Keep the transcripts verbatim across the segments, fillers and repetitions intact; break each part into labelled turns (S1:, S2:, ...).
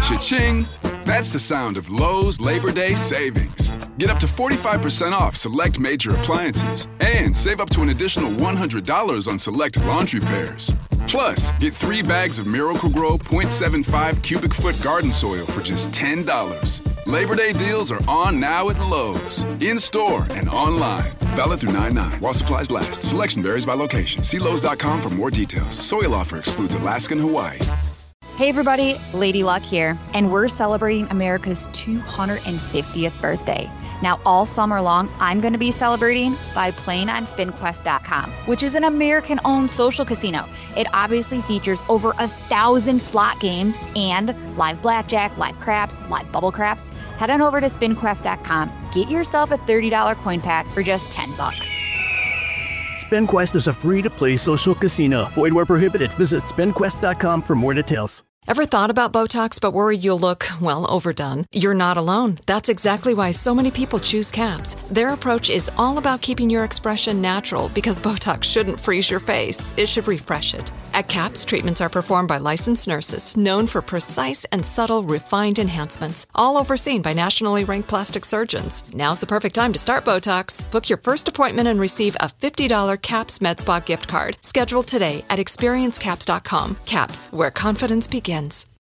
S1: Cha-ching! That's the sound of Lowe's Labor Day savings. Get up to forty-five percent off select major appliances and save up to an additional one hundred dollars on select laundry pairs. Plus, get three bags of Miracle-Gro point seven five cubic foot garden soil for just ten dollars. Labor Day deals are on now at Lowe's, in-store and online. Valid through nine nine while supplies last. Selection varies by location. See Lowe's dot com for more details. Soil offer excludes Alaska and Hawaii.
S2: Hey everybody, Lady Luck here, and we're celebrating America's two hundred fiftieth birthday. Now, all summer long, I'm going to be celebrating by playing on Spin Quest dot com, which is an American-owned social casino. It obviously features over a thousand slot games and live blackjack, live craps, live bubble craps. Head on over to Spin Quest dot com. Get yourself a thirty dollars coin pack for just ten bucks.
S3: SpinQuest is a free-to-play social casino. Void where prohibited. Visit Spin Quest dot com for more details.
S4: Ever thought about Botox but worried you'll look, well, overdone? You're not alone. That's exactly why so many people choose CAPS. Their approach is all about keeping your expression natural because Botox shouldn't freeze your face. It should refresh it. At CAPS, treatments are performed by licensed nurses known for precise and subtle refined enhancements, all overseen by nationally ranked plastic surgeons. Now's the perfect time to start Botox. Book your first appointment and receive a fifty dollars CAPS MedSpa gift card. Schedule today at experience caps dot com. CAPS, where confidence begins.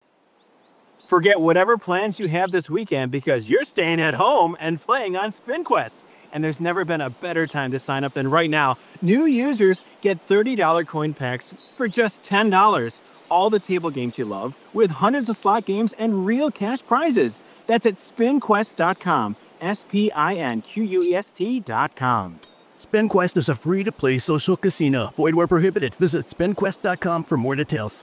S5: Forget whatever plans you have this weekend because you're staying at home and playing on SpinQuest. And there's never been a better time to sign up than right now. New users get thirty dollars coin packs for just ten dollars. All the table games you love with hundreds of slot games and real cash prizes. That's at spin quest dot com. S P I N Q U E S T dot com.
S3: SpinQuest is a free-to-play social casino. Void where prohibited. Visit Spin Quest dot com for more details.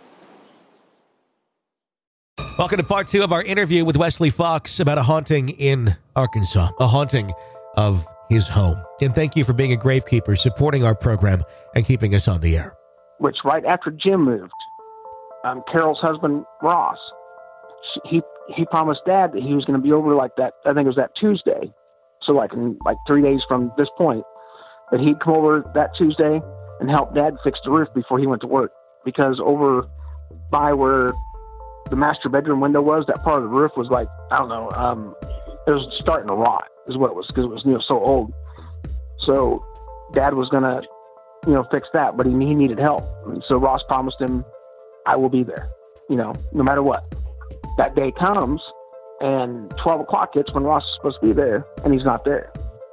S6: Welcome to part two of our interview with Wesley Fox about a haunting in Arkansas, a haunting of his home. And thank you for being a gravekeeper, supporting our program, and keeping us on the air.
S7: Which right after Jim moved, um, Carol's husband, Ross, he he promised Dad that he was going to be over like that, I think it was that Tuesday, so like in like three days from this point, that he'd come over that Tuesday and help Dad fix the roof before he went to work. Because over by where the master bedroom window was, that part of the roof was like, I don't know, um, it was starting to rot is what it was, because it was, you know, so old. So Dad was going to, you know, fix that, but he, he needed help. And so Ross promised him, I will be there, you know, no matter what. That day comes, and twelve o'clock hits when Ross is supposed to be there, and he's not there.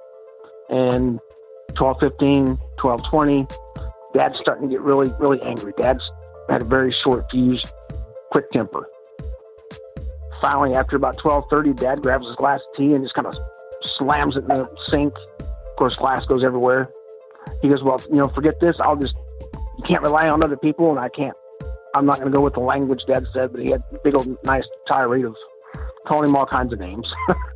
S7: And twelve fifteen, twelve twenty, Dad's starting to get really, really angry. Dad's had a very short fuse, quick temper. Finally, after about twelve thirty, Dad grabs his glass of tea and just kind of slams it in the sink. Of course, glass goes everywhere. He goes, well, you know, forget this. I'll just, you can't rely on other people, and I can't, I'm not going to go with the language Dad said, but he had a big old nice tirade of calling him all kinds of names.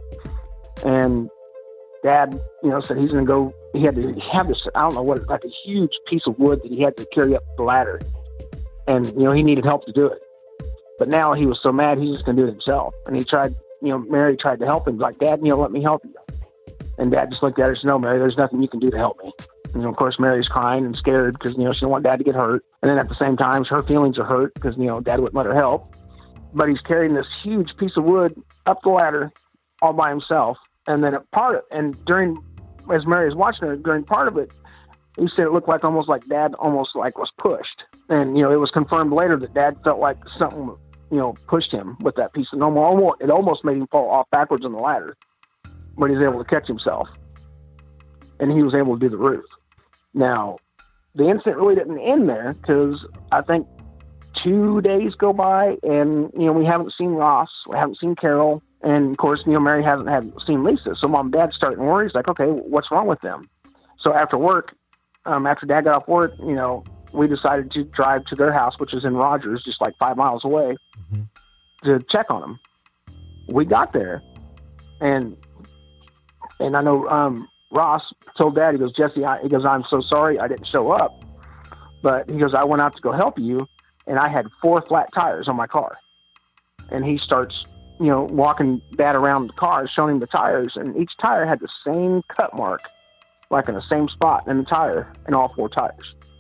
S7: And Dad, you know, said he's going to go, he had to have this, I don't know what, like a huge piece of wood that he had to carry up the ladder. And, you know, he needed help to do it. But now he was so mad, he's just going to do it himself. And he tried, you know, Mary tried to help him. Like, Dad, you know, let me help you. And Dad just looked at her and said, no, Mary, there's nothing you can do to help me. And, you know, of course, Mary's crying and scared because, you know, she don't want Dad to get hurt. And then at the same time, her feelings are hurt because, you know, Dad wouldn't let her help. But he's carrying this huge piece of wood up the ladder all by himself. And then a part of, and during, as Mary was watching her, during part of it, he said it looked like almost like Dad almost like was pushed. And, you know, it was confirmed later that Dad felt like something, you know, pushed him with that piece of normal. It almost made him fall off backwards on the ladder, but he was able to catch himself. And he was able to do the roof. Now, the incident really didn't end there because I think two days go by and, you know, we haven't seen Ross. We haven't seen Carol. And, of course, you know, Mary hasn't had seen Lisa. So Mom and Dad starting to worry. He's like, okay, what's wrong with them? So after work, um, after Dad got off work, you know, we decided to drive to their house, which is in Rogers, just like five miles away, mm-hmm. to check on them. We got there, and and I know um, Ross told Dad, he goes, Jesse, I, he goes, I'm so sorry I didn't show up. But he goes, I went out to go help you, and I had four flat tires on my car. And he starts, you know, walking Dad around the car, showing him the tires, and each tire had the same cut mark, like in the same spot in the tire, in all four tires.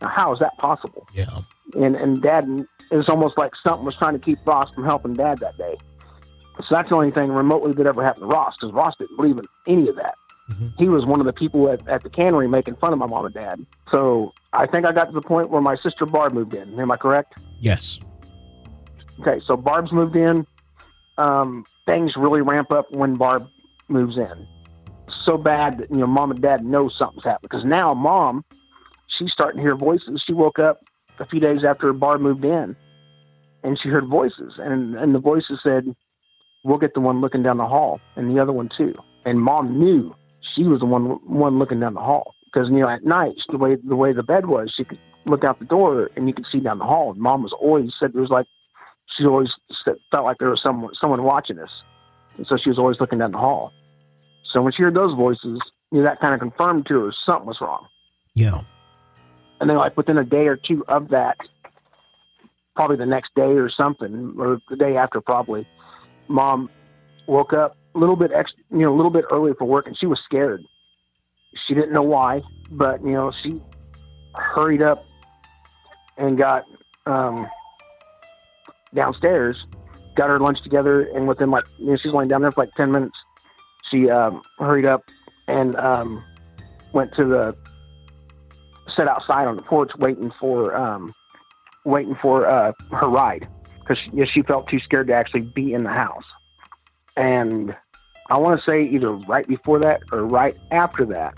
S7: Now, how is that possible?
S6: Yeah.
S7: And and Dad, it was almost like something was trying to keep Ross from helping Dad that day. So that's the only thing remotely that ever happened to Ross, because Ross didn't believe in any of that. Mm-hmm. He was one of the people at, at the cannery making fun of my mom and dad. So I think I got to the point where my sister Barb moved in. Am I correct?
S6: Yes.
S7: Okay, so Barb's moved in. Um, things really ramp up when Barb moves in. So bad that, you know, Mom and Dad know something's happening. Because now Mom, she's starting to hear voices. She woke up a few days after Barb moved in, and she heard voices. And, and the voices said, we'll get the one looking down the hall, and the other one too. And Mom knew she was the one one looking down the hall. Because, you know, at night, the way the way the bed was, she could look out the door, and you could see down the hall. And Mom was always said there was like, she always felt like there was someone someone watching us. And so she was always looking down the hall. So when she heard those voices, you know, that kind of confirmed to her something was wrong.
S6: Yeah.
S7: And then, like, within a day or two of that, probably the next day or something, or the day after probably, Mom woke up a little bit extra, you know, a little bit early for work, and she was scared. She didn't know why, but, you know, she hurried up and got um, downstairs, got her lunch together, and within, like, you know, she's laying down there for like ten minutes. She um, hurried up and um, went to the, sat outside on the porch waiting for, um, waiting for uh, her ride, because she, you know, she felt too scared to actually be in the house. And I want to say either right before that or right after that,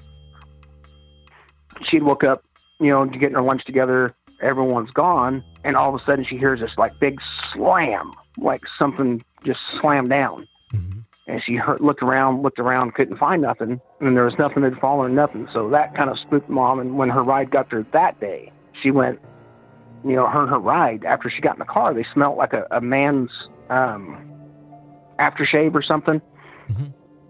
S7: she'd woke up, you know, to getting her lunch together. Everyone's gone, and all of a sudden she hears this like big slam, like something just slammed down. Mm-hmm. And she heard, looked around, looked around, couldn't find nothing, and there was nothing had fallen, nothing. So that kind of spooked Mom. And when her ride got there that day, she went, you know, her and her ride, after she got in the car, they smelled like a, a man's um, aftershave or something. Mm-hmm.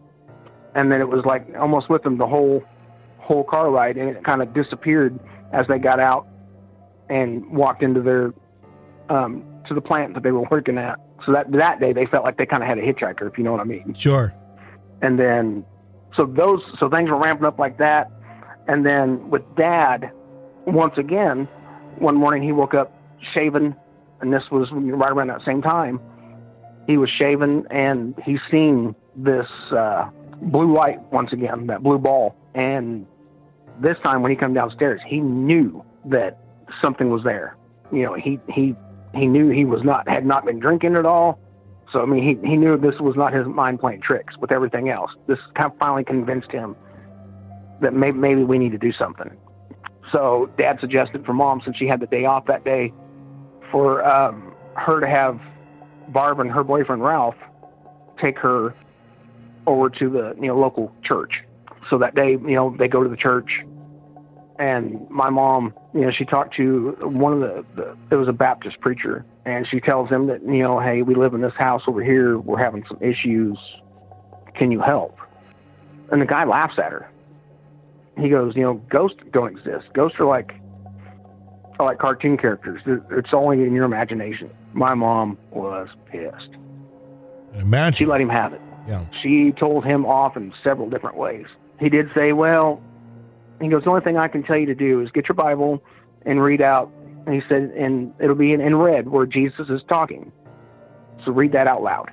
S7: And then it was like almost with them the whole whole car ride, and it kind of disappeared as they got out and walked into their um, to the plant that they were working at. So that that day they felt like they kind of had a hitchhiker, if you know what I mean.
S6: Sure.
S7: And then so those so things were ramping up like that. And then with Dad, once again, one morning he woke up shaven, and this was right around that same time. He was shaven, and he seen this uh, blue light once again, that blue ball. And this time when he came downstairs, he knew that something was there. You know, he he he knew he was not had not been drinking at all. So I mean, he he knew this was not his mind playing tricks with everything else. This kind of finally convinced him that maybe maybe we need to do something. So Dad suggested for Mom, since she had the day off that day, for um, her to have Barb and her boyfriend Ralph take her over to the, you know, local church. So that day, you know, they go to the church, and my mom, you know, she talked to one of the, the it was a Baptist preacher, and she tells him that, you know, hey, we live in this house over here, we're having some issues, can you help? And the guy laughs at her. He goes, you know, ghosts don't exist. Ghosts are like are like cartoon characters. It's only in your imagination. My mom was pissed.
S6: Imagine.
S7: She let him have it.
S6: Yeah.
S7: She told him off in several different ways. He did say, well, he goes, the only thing I can tell you to do is get your Bible and read out. And he said, and it'll be in, in red where Jesus is talking. So read that out loud.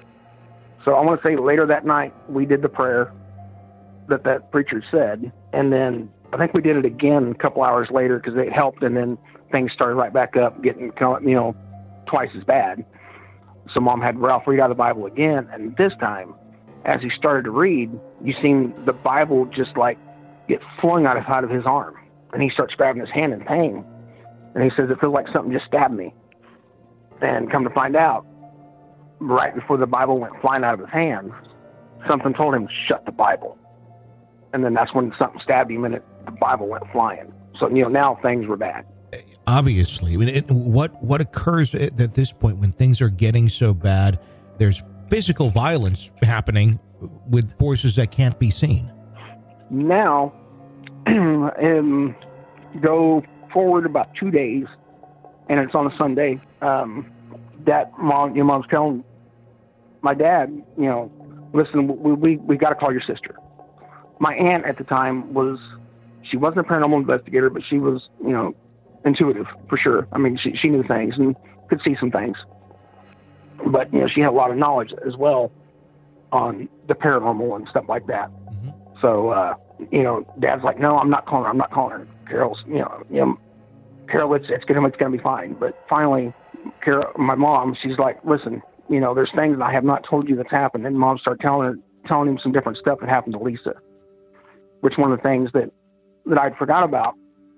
S7: So I want to say later that night, we did the prayer that that preacher said. And then I think we did it again a couple hours later because it helped. And then things started right back up, getting, you know, twice as bad. So Mom had Ralph read out of the Bible again. And this time, as he started to read, you seen the Bible just like get flung out of, out of his arm. And he starts grabbing his hand in pain. And he says, it feels like something just stabbed me. And come to find out, right before the Bible went flying out of his hand, something told him to shut the Bible. And then that's when something stabbed him and it, the Bible went flying. So, you know, now things were bad.
S6: Obviously. I mean, it, what, what occurs at, at this point when things are getting so bad, there's physical violence happening with forces that can't be seen.
S7: Now, um, go forward about two days, and it's on a Sunday. Um, that mom, your mom's telling my dad, you know, listen, we we, we got to call your sister. My aunt at the time was, she wasn't a paranormal investigator, but she was, you know, intuitive for sure. I mean, she, she knew things and could see some things, but, you know, she had a lot of knowledge as well on the paranormal and stuff like that. Mm-hmm. So, uh, you know, Dad's like, no, I'm not calling her. I'm not calling her. Carol's, you know, you know, Carol, it's, it's gonna, it's gonna be fine. But finally, Carol, my mom, she's like, listen, you know, there's things that I have not told you that's happened. And Mom started telling her, telling him some different stuff that happened to Lisa, which one of the things that, that I'd forgot about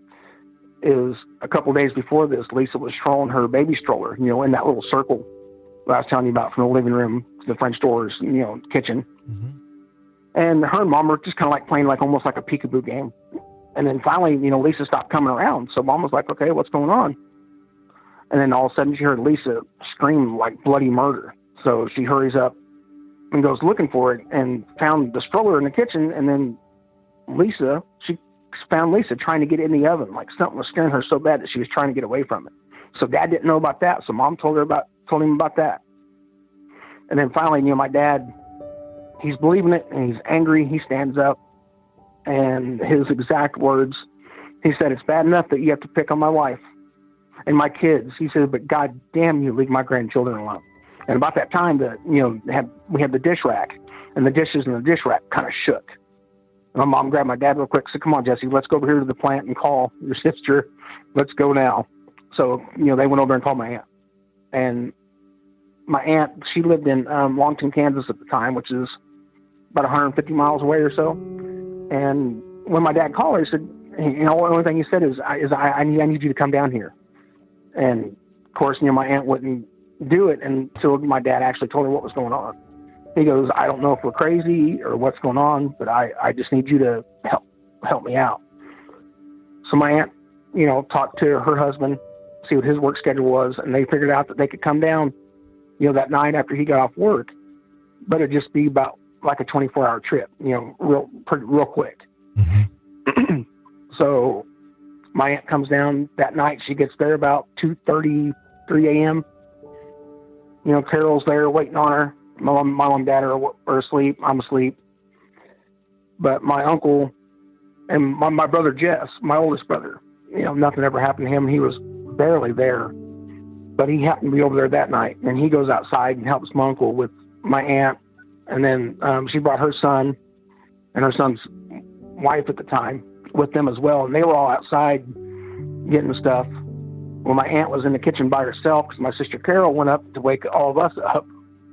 S7: is a couple of days before this, Lisa was strolling her baby stroller, you know, in that little circle that I was telling you about, from the living room to the French doors, you know, kitchen. Mm-hmm. And her and Mom were just kind of like playing like almost like a peekaboo game. And then finally, you know, Lisa stopped coming around. So Mom was like, okay, what's going on? And then all of a sudden she heard Lisa scream like bloody murder. So she hurries up and goes looking for it and found the stroller in the kitchen. And then Lisa, she found Lisa trying to get in the oven. Like something was scaring her so bad that she was trying to get away from it. So Dad didn't know about that. So Mom told her about, told him about that. And then finally, you know, my dad, he's believing it and he's angry. He stands up, and his exact words, he said, it's bad enough that you have to pick on my wife and my kids. He said, but God damn you, leave my grandchildren alone. And about that time, the, you know, had, we had the dish rack, and the dishes in the dish rack kind of shook. My mom grabbed my dad real quick, said, come on, Jesse, let's go over here to the plant and call your sister. Let's go now. So, you know, they went over there and called my aunt. And my aunt, she lived in um, Longton, Kansas at the time, which is about one hundred fifty miles away or so. And when my dad called her, he said, you know, the only thing he said is, is I, I, need, I need you to come down here. And, of course, you know, my aunt wouldn't do it until my dad actually told her what was going on. He goes, I don't know if we're crazy or what's going on, but I, I just need you to help help me out. So my aunt, you know, talked to her husband, see what his work schedule was, and they figured out that they could come down, you know, that night after he got off work, but it'd just be about like a twenty-four hour trip, you know, real, pretty, real quick. Mm-hmm. So my aunt comes down that night. She gets there about two thirty, three a.m. You know, Carol's there waiting on her. My mom, my mom and dad are, are asleep. I'm asleep. But my uncle and my, my brother Jess, my oldest brother, you know, nothing ever happened to him. He was barely there. But he happened to be over there that night. And he goes outside and helps my uncle with my aunt. And then um, she brought her son and her son's wife at the time with them as well. And they were all outside getting stuff. Well, my aunt was in the kitchen by herself because my sister Carol went up to wake all of us up.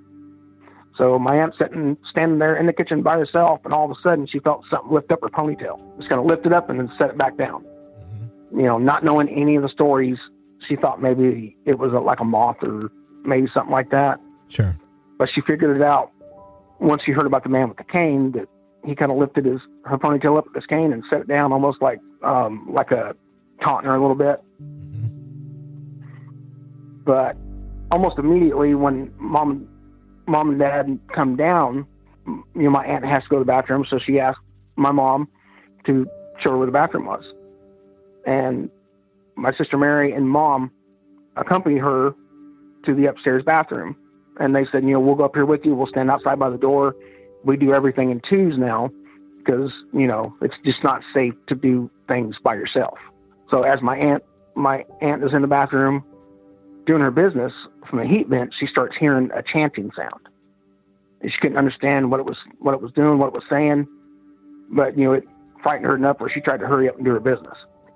S7: So my aunt's sitting, standing there in the kitchen by herself, and all of a sudden she felt something lift up her ponytail. Just kind of lift it up and then set it back down. Mm-hmm. You know, not knowing any of the stories, she thought maybe it was a, like a moth or maybe something like that.
S6: Sure.
S7: But she figured it out once she heard about the man with the cane, that he kind of lifted his her ponytail up with his cane and set it down, almost like um, like a taunting her a little bit. Mm-hmm. But almost immediately when mom mom and dad come down, you know, my aunt has to go to the bathroom, so she asked my mom to show her where the bathroom was. And my sister Mary and Mom accompanied her to the upstairs bathroom. And they said, you know, we'll go up here with you. We'll stand outside by the door. We do everything in twos now because, you know, it's just not safe to do things by yourself. So as my aunt, my aunt is in the bathroom doing her business, from the heat vent, she starts hearing a chanting sound. And she couldn't understand what it was, what it was doing, what it was saying. But, you know, it frightened her enough where she tried to hurry up and do her business.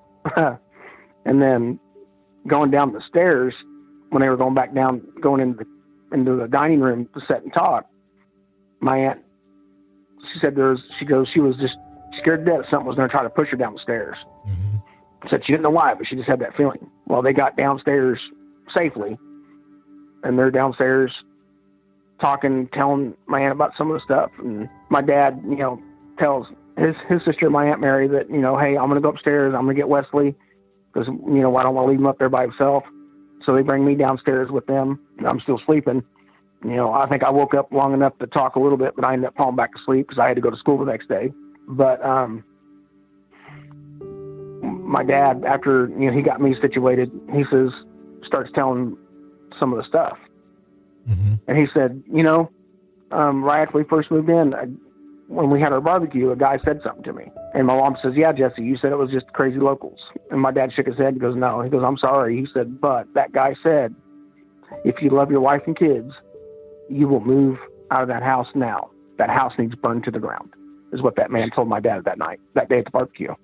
S7: And then going down the stairs, when they were going back down, going into the, into the dining room to sit and talk, my aunt, she said there's, she goes, she was just scared to death something was going to try to push her down the stairs. Mm-hmm. Said she didn't know why, but she just had that feeling. Well, they got downstairs safely, and they're downstairs talking, telling my aunt about some of the stuff. And my dad, you know, tells his, his sister, my Aunt Mary, that, you know, hey, I'm going to go upstairs. I'm going to get Wesley because, you know, I don't want to leave him up there by himself. So they bring me downstairs with them. I'm still sleeping. You know, I think I woke up long enough to talk a little bit, but I ended up falling back to sleep because I had to go to school the next day. But um, my dad, after, you know, he got me situated, he says, starts telling some of the stuff. Mm-hmm. And he said, you know, um, right after we first moved in, I, when we had our barbecue, a guy said something to me. And my mom says, yeah, Jesse, you said it was just crazy locals. And my dad shook his head and goes, no. He goes, I'm sorry. He said, but that guy said, if you love your wife and kids, you will move out of that house now. That house needs burned to the ground, is what that man told my dad that night, that day at the barbecue.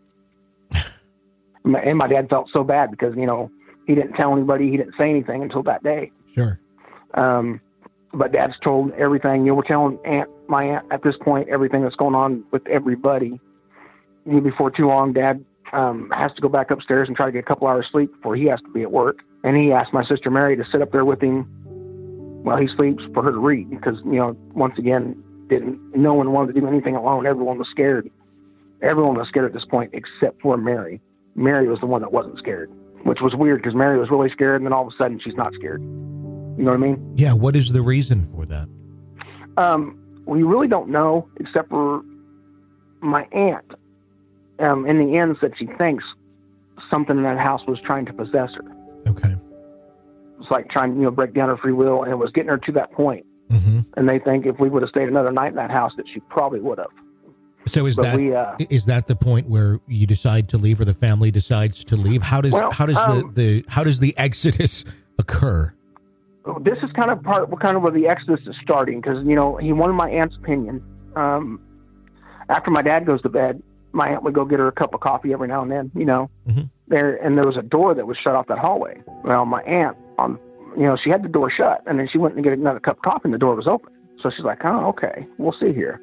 S7: And my dad felt so bad because, you know, he didn't tell anybody. He didn't say anything until that day.
S6: Sure.
S7: Um, but Dad's told everything. You know, we're telling aunt, my aunt at this point, everything that's going on with everybody. You know, before too long, Dad um, has to go back upstairs and try to get a couple hours sleep before he has to be at work. And he asked my sister Mary to sit up there with him while he sleeps for her to read because, you know, once again, didn't no one wanted to do anything alone. Everyone was scared. Everyone was scared at this point except for Mary. Mary was the one that wasn't scared, which was weird because Mary was really scared, and then all of a sudden she's not scared. You know what I mean?
S6: Yeah, what is the reason for that?
S7: Um, we really don't know, except for my aunt. Um, in the end, said she thinks something in that house was trying to possess her.
S6: Okay.
S7: It's like trying, you know, break down her free will, and it was getting her to that point.
S6: Mm-hmm.
S7: And they think if we would have stayed another night in that house, that she probably would have.
S6: So is
S7: but
S6: that
S7: we, uh,
S6: is that the point where you decide to leave, or the family decides to leave? How does
S7: well,
S6: how does
S7: um,
S6: the, the how does the exodus occur?
S7: This is kind of part, kind of where the exodus is starting, because, you know, he wanted my aunt's opinion. Um, after my dad goes to bed, my aunt would go get her a cup of coffee every now and then, you know,
S6: mm-hmm.
S7: there, and there was a door that was shut off that hallway. Well, my aunt, on, you know, she had the door shut, and then she went and get another cup of coffee, and the door was open. So she's like, oh, okay, we'll see here.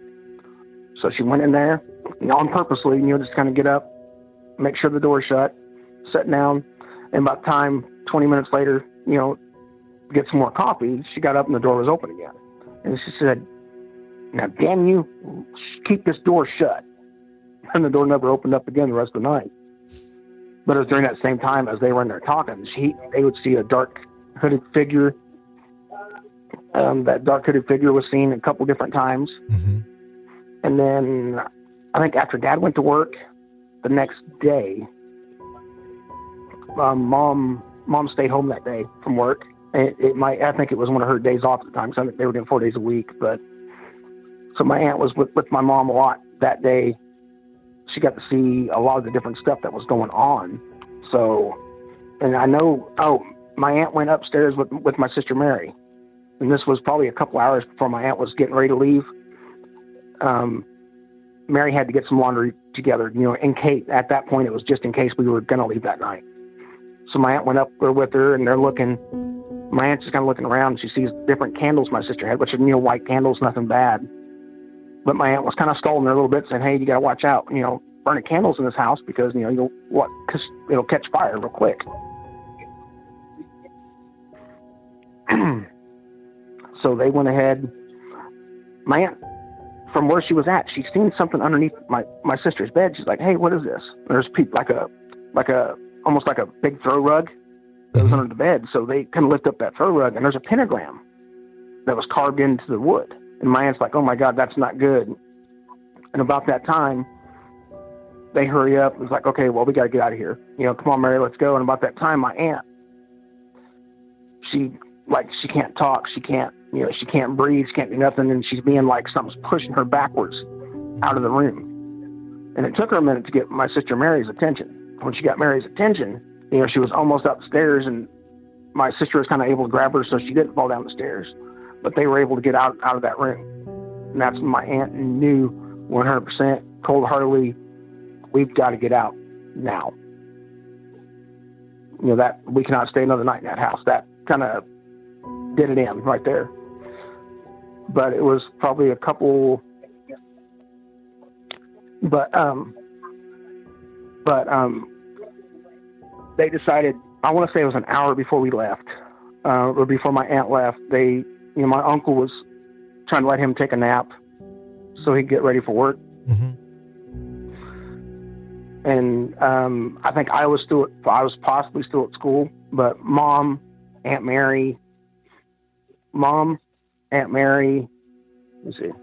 S7: So she went in there, you know, on purposely, you know, just kind of get up, make sure the door's shut, sit down, and about time, twenty minutes later, you know, get some more coffee, she got up and the door was open again. And she said, now, damn you, keep this door shut. And the door never opened up again the rest of the night. But it was during that same time as they were in there talking, she, they would see a dark hooded figure. Um, that dark hooded figure was seen a couple different times.
S6: Mm-hmm.
S7: And then I think after Dad went to work the next day, um, mom mom stayed home that day from work. It, it might I think it was one of her days off at the time, because I think they were doing four days a week. But so my aunt was with, with my mom a lot that day. She got to see a lot of the different stuff that was going on. So, and I know, oh, my aunt went upstairs with with my sister Mary, and this was probably a couple hours before my aunt was getting ready to leave. Um, Mary had to get some laundry together, you know, in case, at that point, it was just in case we were going to leave that night. So my aunt went up there with her, and they're looking, my aunt's just kind of looking around, and she sees different candles my sister had, which are, you know, white candles, nothing bad. But my aunt was kind of stalling her a little bit, saying, hey, you got to watch out, you know, burning candles in this house, because, you know, you'll, what, because it'll catch fire real quick. So they went ahead. My aunt, from where she was at, she's seen something underneath my, my sister's bed. She's like, hey, what is this? There's people, like a, like a, almost like a big throw rug that was under the bed. So they kind of lift up that throw rug, and there's a pentagram that was carved into the wood. And my aunt's like, oh my God, that's not good. And about that time, they hurry up. It's like, okay, well, we got to get out of here. You know, come on, Mary, let's go. And about that time, my aunt, she, like, she can't talk. She can't, you know, she can't breathe. She can't do nothing. And she's being like, something's pushing her backwards out of the room. And it took her a minute to get my sister Mary's attention. When she got Mary's attention, you know, she was almost up the stairs, and my sister was kind of able to grab her so she didn't fall down the stairs. But they were able to get out, out of that room. And that's when my aunt knew one hundred percent cold-heartedly, we've got to get out now. You know, that we cannot stay another night in that house. That kind of did it in right there. But it was probably a couple, but, um, but, um, they decided, I want to say it was an hour before we left, uh, or before my aunt left, they, you know, my uncle was trying to let him take a nap so he'd get ready for work.
S6: Mm-hmm.
S7: And um, I think I was still, at, I was possibly still at school, but Mom, Aunt Mary, Mom, Aunt Mary, let's see,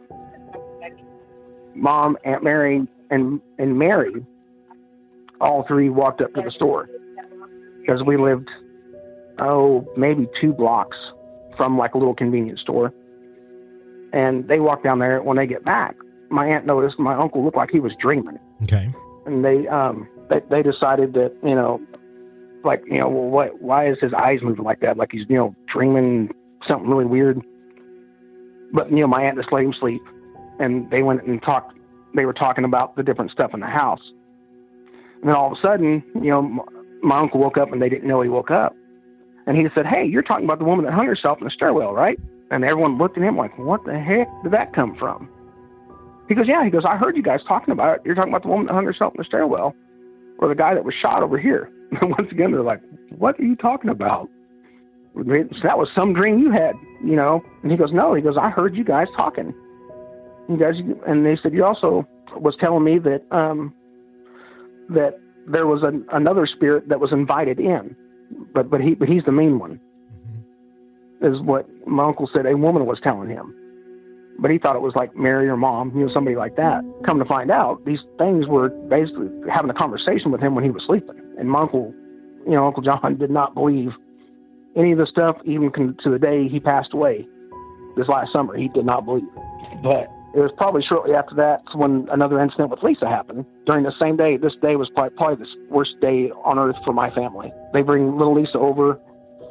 S7: Mom, Aunt Mary, and and Mary, all three walked up to the store, because we lived, oh, maybe two blocks from like a little convenience store. And they walked down there. When they get back, my aunt noticed my uncle looked like he was dreaming.
S6: Okay.
S7: And they, um, they, they decided that, you know, like, you know, well, what, why is his eyes moving like that? Like he's, you know, dreaming something really weird. But, you know, my aunt just let him sleep, and they went and talked, they were talking about the different stuff in the house. And then all of a sudden, you know, my, my uncle woke up, and they didn't know he woke up. And he said, "Hey, you're talking about the woman that hung herself in the stairwell, right?" And everyone looked at him like, "What the heck did that come from?" He goes, "Yeah." He goes, "I heard you guys talking about it. You're talking about the woman that hung herself in the stairwell, or the guy that was shot over here." And once again, they're like, "What are you talking about? So that was some dream you had, you know?" And he goes, "No." He goes, "I heard you guys talking. You guys," and they said, "You also was telling me that um, that there was an, another spirit that was invited in, but but he but he's the main one." Mm-hmm. Is what my uncle said. A woman was telling him, but he thought it was like Mary or Mom, you know, somebody like that. Come to find out, these things were basically having a conversation with him when he was sleeping. And my uncle, you know, Uncle John did not believe any of the stuff, even to the day he passed away this last summer. He did not believe it. But it was probably shortly after that when another incident with Lisa happened. During the same day, this day was probably, probably the worst day on earth for my family. They bring little Lisa over,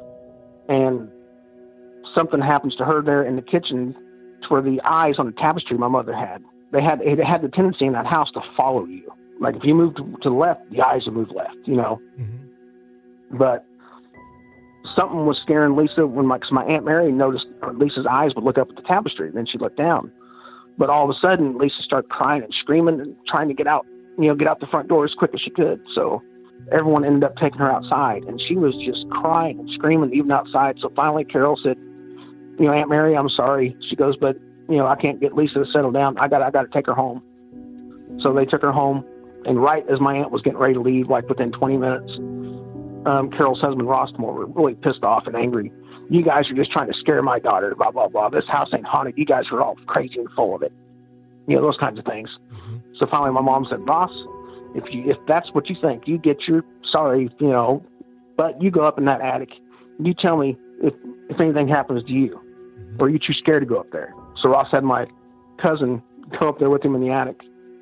S7: and something happens to her there in the kitchen for the eyes on the tapestry my mother had. They had it had the tendency in that house to follow you. Like if you move to, to the left, the eyes would move left, you know. Mm-hmm. But something was scaring Lisa when my, cause my Aunt Mary noticed Lisa's eyes would look up at the tapestry, and then she'd look down. But all of a sudden, Lisa started crying and screaming and trying to get out, you know, get out the front door as quick as she could. So everyone ended up taking her outside, and she was just crying and screaming even outside. So finally, Carol said, "You know, Aunt Mary, I'm sorry." She goes, "But, you know, I can't get Lisa to settle down. I got I got to take her home." So they took her home, and right as my aunt was getting ready to leave, like within twenty minutes, um, Carol's husband, Ross, came over, really pissed off and angry. "You guys are just trying to scare my daughter, blah, blah, blah. This house ain't haunted. You guys are all crazy and full of it." You know, those kinds of things. Mm-hmm. So finally my mom said, "Ross, if you if that's what you think, you get your sorry, you know, but you go up in that attic. You tell me if, if anything happens to you. Or are you too scared to go up there?" So Ross had my cousin go up there with him in the attic.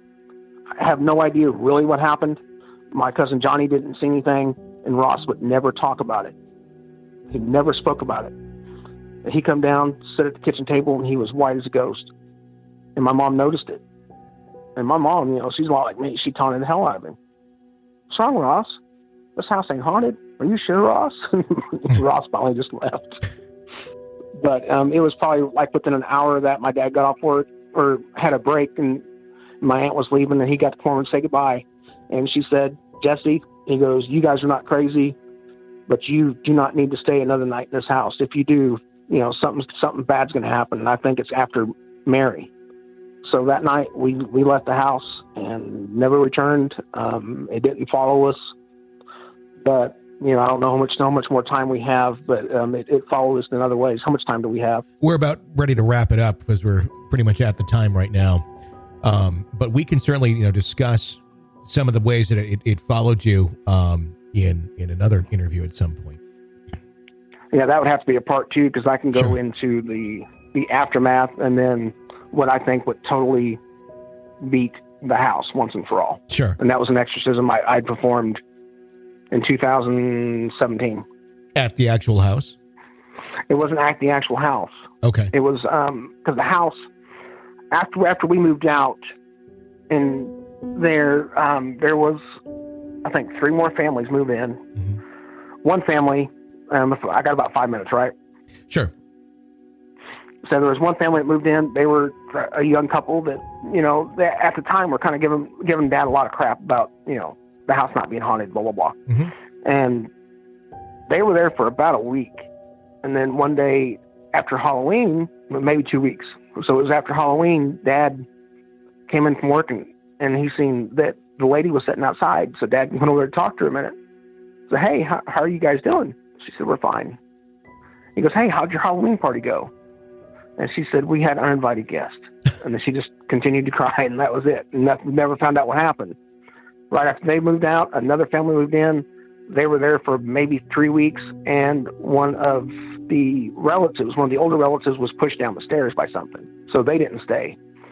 S7: I have no idea really what happened. My cousin Johnny didn't see anything, and Ross would never talk about it. He never spoke about it. And he come down, sit at the kitchen table, and he was white as a ghost. And my mom noticed it. And my mom, you know, she's a lot like me. She taunted the hell out of him. "What's wrong, Ross? This house ain't haunted. Are you sure, Ross?" Ross finally just left. But um, it was probably like within an hour that my dad got off work or had a break, and my aunt was leaving, and he got to come over and say goodbye. And she said, "Jesse," he goes, "you guys are not crazy, but you do not need to stay another night in this house. If you do, you know, something something bad's going to happen." And I think it's after Mary. So that night we, we left the house and never returned. Um, it didn't follow us, but you know, I don't know how much how much more time we have, but um, it, it followed us in other ways. How much time do we have?
S6: We're about ready to wrap it up because we're pretty much at the time right now. Um, but we can certainly, you know, discuss some of the ways that it, it followed you um, in in another interview at some point.
S7: Yeah, that would have to be a part two because I can go
S6: Sure.
S7: into the the aftermath and then what I think would totally beat the house once and for all.
S6: Sure.
S7: And that was an exorcism I, I performed in two thousand seventeen.
S6: At the actual house?
S7: It wasn't at the actual house.
S6: Okay.
S7: It was um because the house after after we moved out, and there um there was I think three more families moved in. Mm-hmm. One family, um, I got about five minutes, right?
S6: Sure.
S7: So there was one family that moved in. They were a young couple that, you know, they, at the time were kind of giving giving Dad a lot of crap about, you know, the house not being haunted, blah, blah, blah. Mm-hmm. And they were there for about a week. And then one day after Halloween, maybe two weeks. So it was after Halloween, Dad came in from work and, and he seen that the lady was sitting outside. So Dad went over to talk to her a minute. So, "Hey, how, how are you guys doing?" She said, "We're fine." He goes, "Hey, how'd your Halloween party go?" And she said, "We had uninvited guests." And then she just continued to cry, and that was it. And that, never found out what happened. Right after they moved out, another family moved in. They were there for maybe three weeks, and one of the relatives, one of the older relatives, was pushed down the stairs by something. So they didn't stay.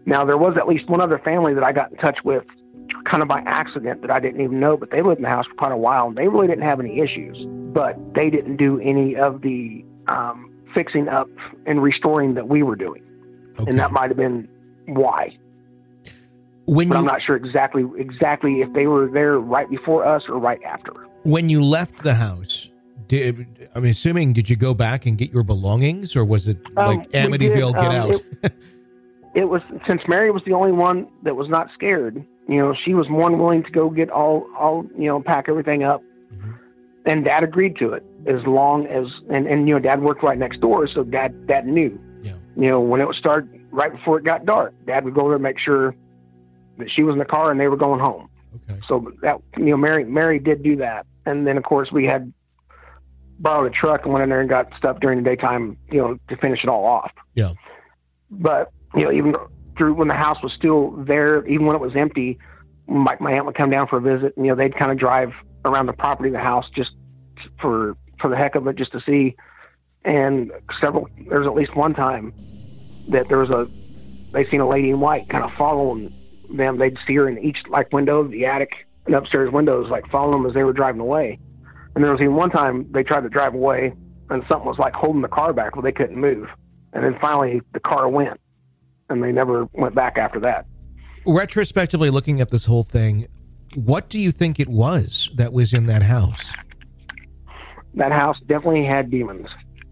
S7: Now, there was at least one other family that I got in touch with kind of by accident that I didn't even know, but they lived in the house for quite a while, and they really didn't have any issues. But they didn't do any of the um, fixing up and restoring that we were doing. Okay. And that might have been why.
S6: When
S7: but
S6: you,
S7: I'm not sure exactly exactly if they were there right before us or right after.
S6: When you left the house, did, I'm assuming, did you go back and get your belongings, or was it like
S7: um,
S6: Amityville,
S7: did,
S6: get
S7: um,
S6: out?
S7: It, it was, since Mary was the only one that was not scared, you know, she was more than willing to go get all, all you know, pack everything up. Mm-hmm. And Dad agreed to it as long as, and, and, you know, Dad worked right next door. So Dad, Dad knew, yeah. you know, when it would start right before it got dark, Dad would go over and make sure that she was in the car and they were going home.
S6: Okay.
S7: So that, you know, Mary, Mary did do that. And then of course we had borrowed a truck and went in there and got stuff during the daytime, you know, to finish it all off.
S6: Yeah.
S7: But, you know, even through when the house was still there, even when it was empty, my, my aunt would come down for a visit, and, you know, they'd kind of drive around the property of the house just for, for the heck of it, just to see. And several, there was at least one time that there was a, they seen a lady in white kind of following them. They'd see her in each like window of the attic and upstairs windows, like following them as they were driving away. And there was even one time they tried to drive away and something was like holding the car back where they couldn't move. And then finally the car went, and they never went back after that.
S6: Retrospectively looking at this whole thing, what do you think it was that was in that house?
S7: That house definitely had demons.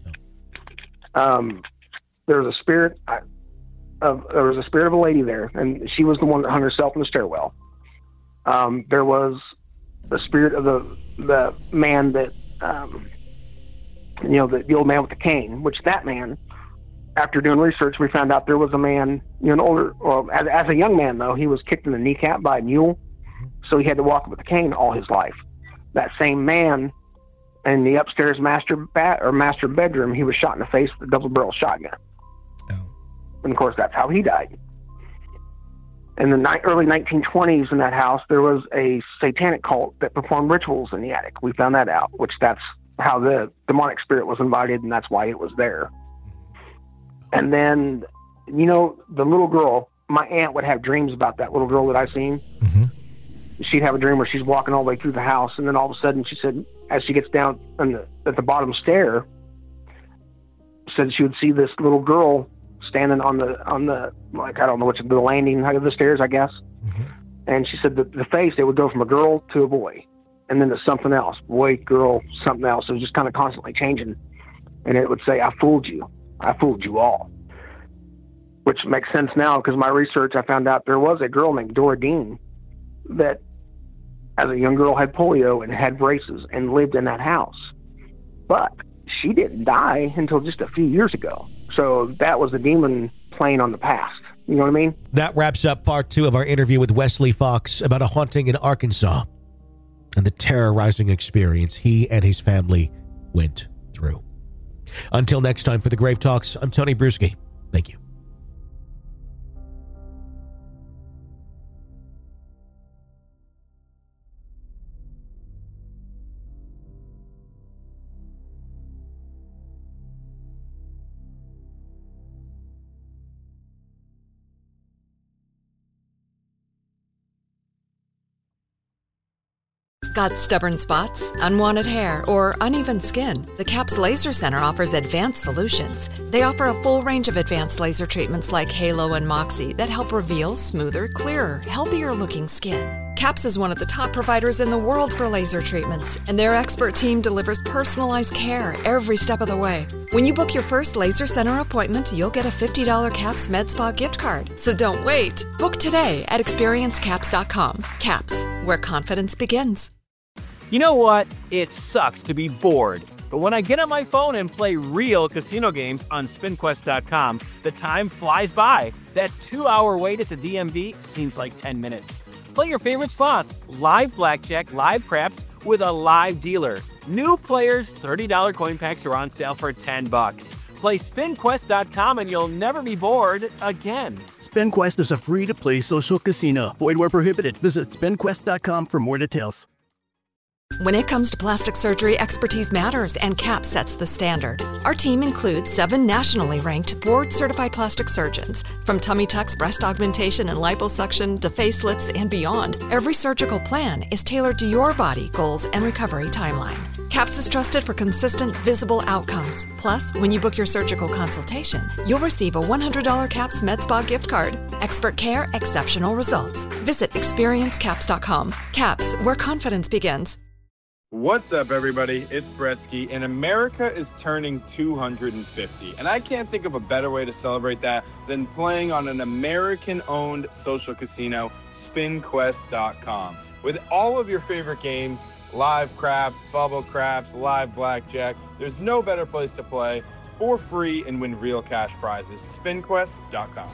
S7: Um, there was a spirit of, there was a spirit of a lady there, and she was the one that hung herself in the stairwell. Um, there was the spirit of the, the man that, um, you know, the, the old man with the cane, which that man, after doing research, we found out there was a man, you know, an older, well, as, as a young man, though, he was kicked in the kneecap by a mule, so he had to walk with a cane all his life. That same man, in the upstairs master bat or master bedroom, he was shot in the face with a double-barrel shotgun. Oh. And, of course, that's how he died. In the ni- early nineteen twenties in that house, there was a satanic cult that performed rituals in the attic. We found that out, which that's how the demonic spirit was invited, and that's why it was there. And then, you know, the little girl, my aunt would have dreams about that little girl that I seen. Mm-hmm. She'd have a dream where she's walking all the way through the house, and then all of a sudden, she said, as she gets down on the, at the bottom stair, said she would see this little girl standing on the, on the, like, I don't know what's the landing height of the stairs, I guess. Mm-hmm. And she said that the face, it would go from a girl to a boy, and then to something else, boy, girl, something else. It was just kind of constantly changing. And it would say, I fooled you. I fooled you all. Which makes sense now, because my research, I found out there was a girl named Dora Dean that, as a young girl, had polio and had braces and lived in that house. But she didn't die until just a few years ago. So that was the demon playing on the past. You know what I mean?
S6: That wraps up part two of our interview with Wesley Fox about a haunting in Arkansas and the terrorizing experience he and his family went through. Until next time, for the Grave Talks, I'm Tony Bruschi. Thank you.
S4: Got stubborn spots, unwanted hair, or uneven skin? The CAPS Laser Center offers advanced solutions. They offer a full range of advanced laser treatments like Halo and Moxie that help reveal smoother, clearer, healthier-looking skin. CAPS is one of the top providers in the world for laser treatments, and their expert team delivers personalized care every step of the way. When you book your first Laser Center appointment, you'll get a fifty dollars CAPS Med Spa gift card. So don't wait. Book today at experience caps dot com. CAPS, where confidence begins.
S5: You know what? It sucks to be bored. But when I get on my phone and play real casino games on spin quest dot com, the time flies by. That two-hour wait at the D M V seems like ten minutes. Play your favorite slots, live blackjack, live craps, with a live dealer. New players, thirty dollars coin packs are on sale for ten bucks. Play spin quest dot com and you'll never be bored again.
S3: SpinQuest is a free-to-play social casino. Void where prohibited. Visit spin quest dot com for more details.
S4: When it comes to plastic surgery, expertise matters, and CAPS sets the standard. Our team includes seven nationally ranked, board-certified plastic surgeons. From tummy tucks, breast augmentation, and liposuction to facelifts and beyond, every surgical plan is tailored to your body, goals, and recovery timeline. CAPS is trusted for consistent, visible outcomes. Plus, when you book your surgical consultation, you'll receive a one hundred dollars CAPS Med Spa gift card. Expert care, exceptional results. Visit experience caps dot com. CAPS, where confidence begins.
S8: What's up, everybody? It's Bretsky, and America is turning two hundred fifty. And I can't think of a better way to celebrate that than playing on an American-owned social casino, spin quest dot com. With all of your favorite games, live craps, bubble craps, live blackjack, there's no better place to play for free and win real cash prizes. spin quest dot com.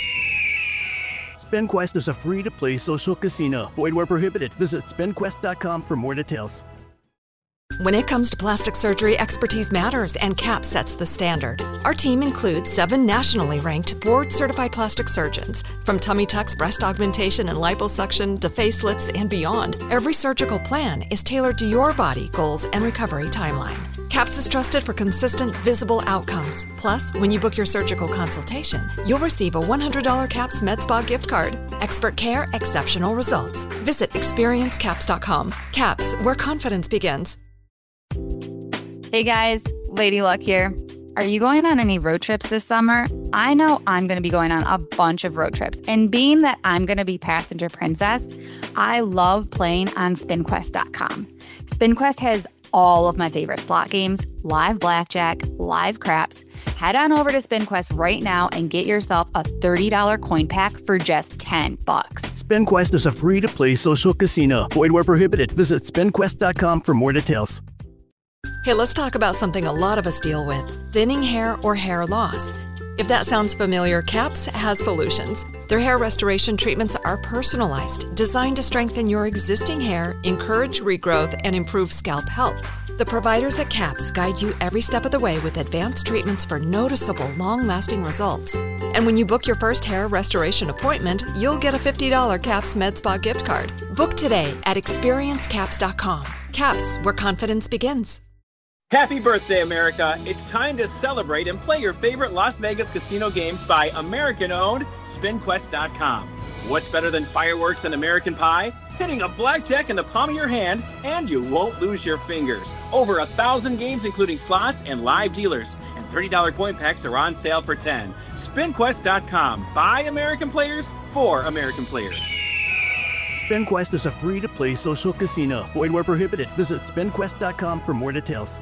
S3: SpinQuest is a free-to-play social casino. Void where prohibited. Visit spin quest dot com for more details.
S4: When it comes to plastic surgery, expertise matters, and CAPS sets the standard. Our team includes seven nationally ranked, board-certified plastic surgeons. From tummy tucks, breast augmentation, and liposuction to facelifts and beyond, every surgical plan is tailored to your body, goals, and recovery timeline. CAPS is trusted for consistent, visible outcomes. Plus, when you book your surgical consultation, you'll receive a one hundred dollars CAPS Med Spa gift card. Expert care, exceptional results. Visit experience caps dot com. CAPS, where confidence begins.
S2: Hey guys, Lady Luck here. Are you going on any road trips this summer? I know I'm going to be going on a bunch of road trips, and being that I'm going to be passenger princess, I love playing on spin quest dot com. SpinQuest has all of my favorite slot games, live blackjack, live craps. Head on over to SpinQuest right now and get yourself a thirty dollars coin pack for just ten bucks.
S3: SpinQuest is a free-to-play social casino. Void where prohibited. Visit spin quest dot com for more details.
S4: Hey, let's talk about something a lot of us deal with, thinning hair or hair loss. If that sounds familiar, CAPS has solutions. Their hair restoration treatments are personalized, designed to strengthen your existing hair, encourage regrowth, and improve scalp health. The providers at CAPS guide you every step of the way with advanced treatments for noticeable, long-lasting results. And when you book your first hair restoration appointment, you'll get a fifty dollars CAPS Med Spa gift card. Book today at experience caps dot com. CAPS, where confidence begins.
S5: Happy birthday, America. It's time to celebrate and play your favorite Las Vegas casino games by American-owned spin quest dot com. What's better than fireworks and American pie? Hitting a blackjack in the palm of your hand, and you won't lose your fingers. Over a thousand games, including slots and live dealers. And thirty dollars coin packs are on sale for ten dollars. spin quest dot com. By American players, for American players.
S3: SpinQuest is a free-to-play social casino. Void where prohibited. Visit spin quest dot com for more details.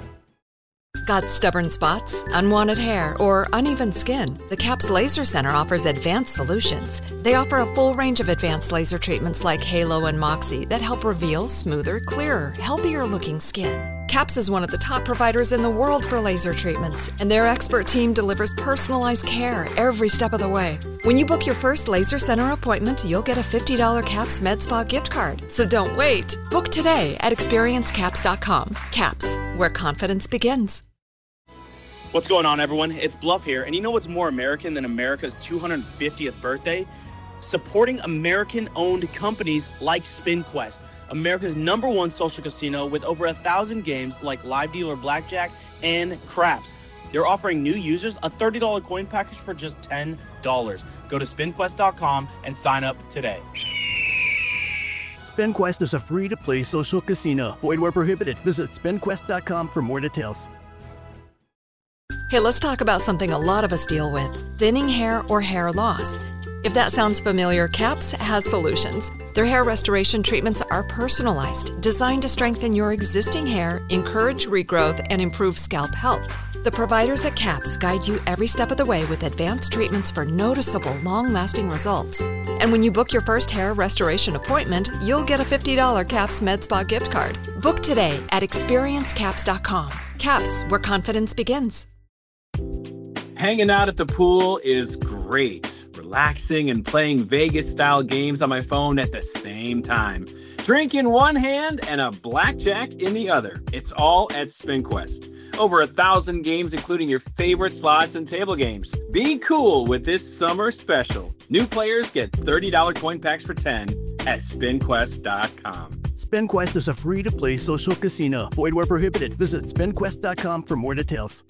S4: Got stubborn spots, unwanted hair, or uneven skin? The CAPS Laser Center offers advanced solutions. They offer a full range of advanced laser treatments like Halo and Moxie that help reveal smoother, clearer, healthier-looking skin. CAPS is one of the top providers in the world for laser treatments, and their expert team delivers personalized care every step of the way. When you book your first Laser Center appointment, you'll get a fifty dollars CAPS Med Spa gift card. So don't wait. Book today at experience caps dot com. CAPS, where confidence begins.
S9: What's going on, everyone? It's Bluff here, and you know what's more American than America's two hundred fiftieth birthday? Supporting American-owned companies like SpinQuest, America's number one social casino with over a thousand games like live dealer blackjack and craps. They're offering new users a thirty dollars coin package for just ten dollars. Go to spin quest dot com and sign up today.
S3: SpinQuest is a free-to-play social casino. Void where prohibited. Visit spin quest dot com for more details.
S4: Hey, let's talk about something a lot of us deal with, thinning hair or hair loss. If that sounds familiar, CAPS has solutions. Their hair restoration treatments are personalized, designed to strengthen your existing hair, encourage regrowth, and improve scalp health. The providers at CAPS guide you every step of the way with advanced treatments for noticeable, long-lasting results. And when you book your first hair restoration appointment, you'll get a fifty dollars CAPS Med Spa gift card. Book today at experience caps dot com. CAPS, where confidence begins.
S5: Hanging out at the pool is great. Relaxing and playing Vegas-style games on my phone at the same time. Drink in one hand and a blackjack in the other. It's all at SpinQuest. Over a thousand games, including your favorite slots and table games. Be cool with this summer special. New players get thirty dollars coin packs for ten dollars at spin quest dot com.
S3: SpinQuest is a free-to-play social casino. Void where prohibited. Visit spin quest dot com for more details.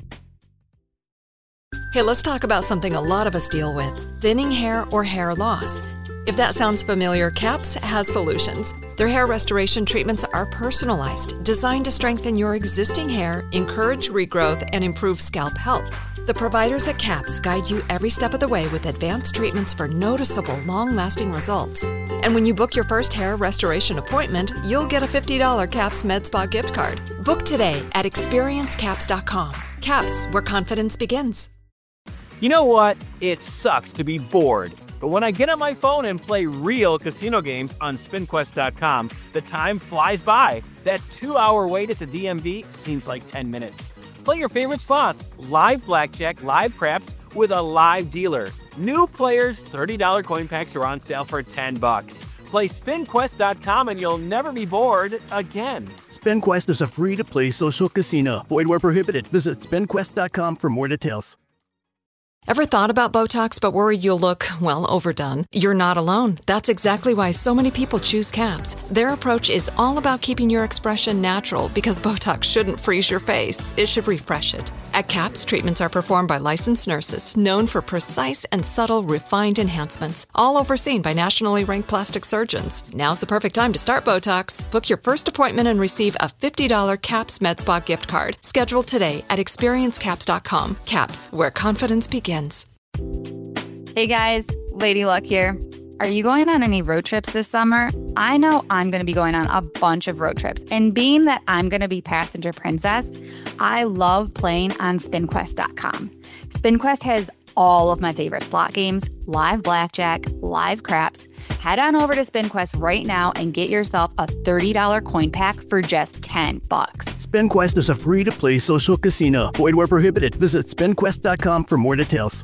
S4: Hey, let's talk about something a lot of us deal with, thinning hair or hair loss. If that sounds familiar, CAPS has solutions. Their hair restoration treatments are personalized, designed to strengthen your existing hair, encourage regrowth, and improve scalp health. The providers at CAPS guide you every step of the way with advanced treatments for noticeable, long-lasting results. And when you book your first hair restoration appointment, you'll get a fifty dollars CAPS MedSpa gift card. Book today at experience caps dot com. CAPS, where confidence begins.
S5: You know what? It sucks to be bored. But when I get on my phone and play real casino games on spin quest dot com, the time flies by. That two-hour wait at the D M V seems like ten minutes. Play your favorite slots, live blackjack, live craps, with a live dealer. New players, thirty dollars coin packs are on sale for ten bucks. Play spin quest dot com and you'll never be bored again.
S3: SpinQuest is a free-to-play social casino. Void where prohibited. Visit spin quest dot com for more details.
S4: Ever thought about Botox but worried you'll look, well, overdone? You're not alone. That's exactly why so many people choose CAPS. Their approach is all about keeping your expression natural because Botox shouldn't freeze your face. It should refresh it. At CAPS, treatments are performed by licensed nurses known for precise and subtle refined enhancements, all overseen by nationally ranked plastic surgeons. Now's the perfect time to start Botox. Book your first appointment and receive a fifty dollars CAPS MedSpa gift card. Schedule today at experience caps dot com. CAPS, where confidence begins.
S2: Hey guys, Lady Luck here. Are you going on any road trips this summer? I know I'm going to be going on a bunch of road trips, and being that I'm going to be passenger princess, I love playing on spin quest dot com. SpinQuest has all of my favorite slot games, live blackjack, live craps. Head on over to SpinQuest right now and get yourself a thirty dollars coin pack for just ten bucks.
S3: SpinQuest is a free-to-play social casino. Void where prohibited. Visit spin quest dot com for more details.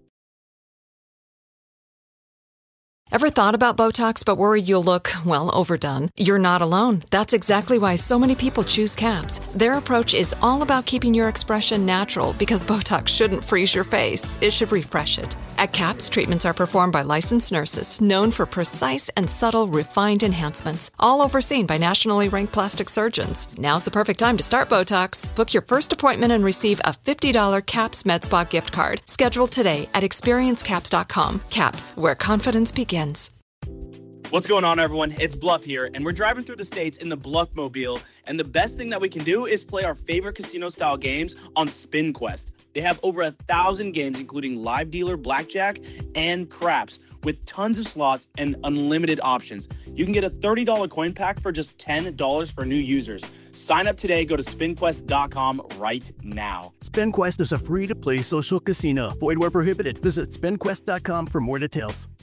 S4: Ever thought about Botox but worried you'll look, well, overdone? You're not alone. That's exactly why so many people choose CAPS. Their approach is all about keeping your expression natural because Botox shouldn't freeze your face. It should refresh it. At CAPS, treatments are performed by licensed nurses known for precise and subtle refined enhancements, all overseen by nationally ranked plastic surgeons. Now's the perfect time to start Botox. Book your first appointment and receive a fifty dollars CAPS MedSpa gift card. Schedule today at experience caps dot com. CAPS, where confidence begins.
S9: What's going on, everyone? It's Bluff here, and we're driving through the states in the Bluffmobile, and the best thing that we can do is play our favorite casino-style games on SpinQuest. They have over a thousand games, including live dealer, blackjack, and craps, with tons of slots and unlimited options. You can get a thirty dollars coin pack for just ten dollars for new users. Sign up today. Go to spin quest dot com right now.
S3: SpinQuest is a free-to-play social casino. Void where prohibited. Visit spin quest dot com for more details.